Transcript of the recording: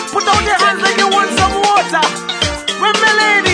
Put out your hands like you want some water. When me lady